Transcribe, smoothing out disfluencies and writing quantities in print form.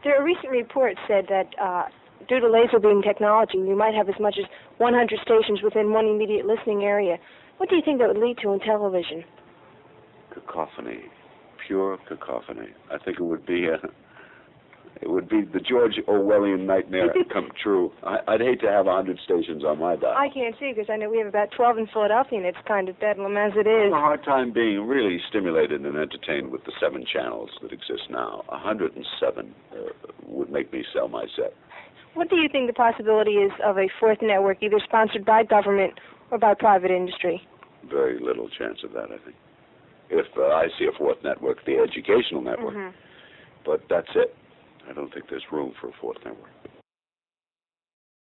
A recent report said that due to laser beam technology, we might have as much as 100 stations within one immediate listening area. What do you think that would lead to in television? Cacophony, pure cacophony. I think it would be the George Orwellian nightmare come true. I'd hate to have 100 stations on my dial. I can't see, because I know we have about 12 in Philadelphia, and it's kind of bedlam as it is. I have a hard time being really stimulated and entertained with the 7 channels that exist now. 107 would make me sell my set. What do you think the possibility is of a fourth network, either sponsored by government or by private industry? Very little chance of that, I think. If I see a fourth network, the educational network. But that's it. I don't think there's room for a fourth network.